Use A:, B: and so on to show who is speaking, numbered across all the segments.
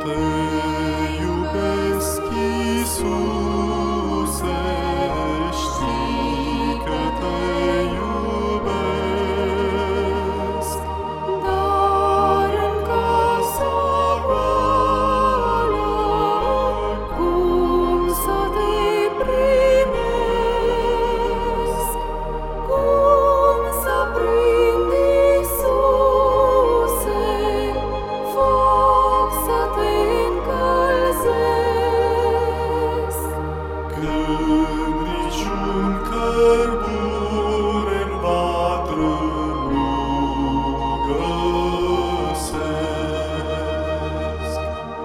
A: Te iubesc, Iisuse, știi că te iubesc.
B: Dar în casa goală, cum să te primesc? Cum să prind, Iisuse, foc să te încălzesc?
A: Când niciun cărbune în vatră nu găsesc.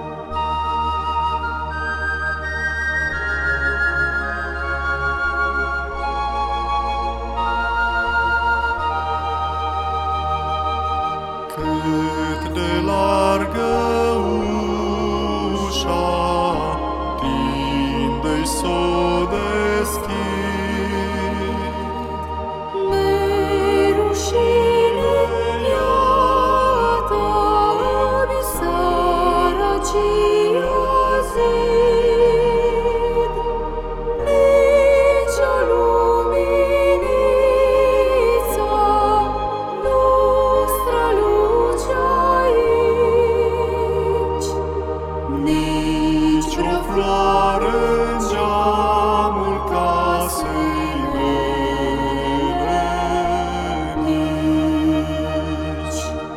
A: Cât de largă ușa, tinde-i s-o deschid.
B: Mi-e rușine, iată-mi sărăcia zid. Nici o luminiță nu străluce aici,
A: Nici o floare în geamul casei mele nici.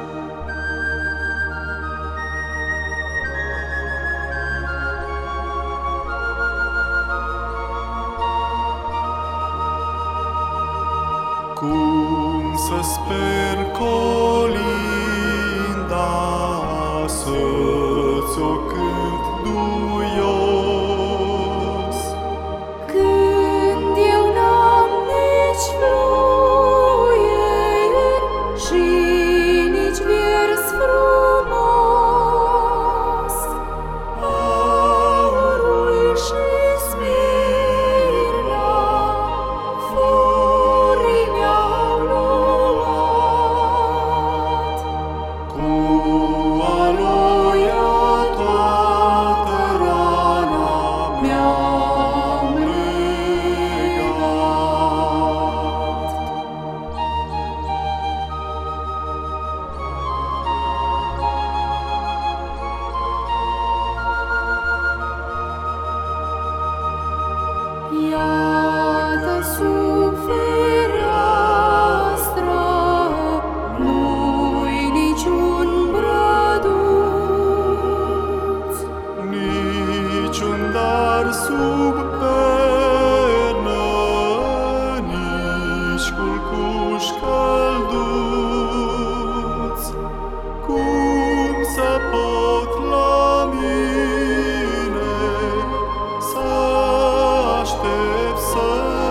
A: Cum să sper colinda, să-ți o cânt duios?
B: când eu n-am nici fluier și nici vers frumos. Aurul și smirna furii mi-au luat.
A: Cu aloia toată rana mi-am legat.
B: Iată sub fereastră, nu-i niciun brăduț.
A: Niciun dar sub pernă, nici culcuș călduț. Cum să pot la mine să aștept să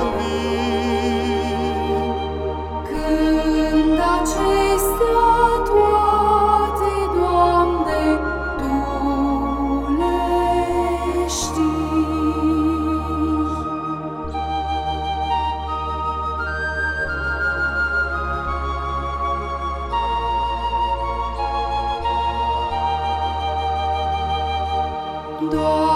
A: vii?
B: Când acestea toate, Doamne, Tu le știi. Doamne,